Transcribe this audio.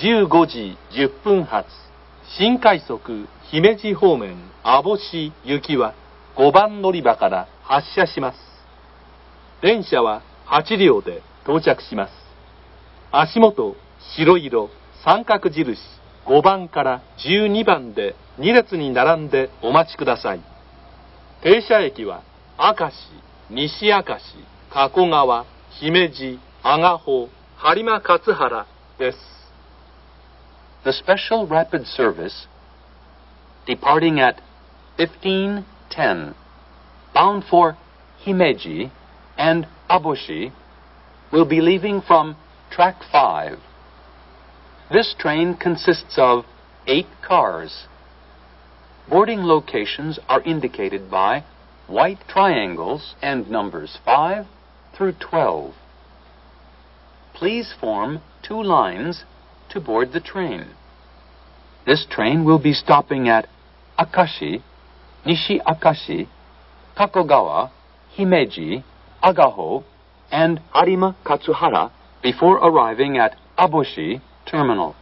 15時10分発、新快速姫路方面網干行きは5番乗り場から発車します。電車は8両で到着します。足元、白色、三角印、5番から12番で2列に並んでお待ちください。停車駅は、明石、西明石、加古川、姫路、阿賀保、播磨勝原です。 The special rapid service, departing at 15:10, bound for Himeji and Aboshi, will be leaving from Track 5. This train consists of 8 cars. Boarding locations are indicated by white triangles and numbers 5 through 12. Please form 2 lines to board the train. This train will be stopping at Akashi, Nishi Akashi, Kakogawa, Himeji, Agaho, and Harima Katsuhara before arriving at Aboshi Terminal.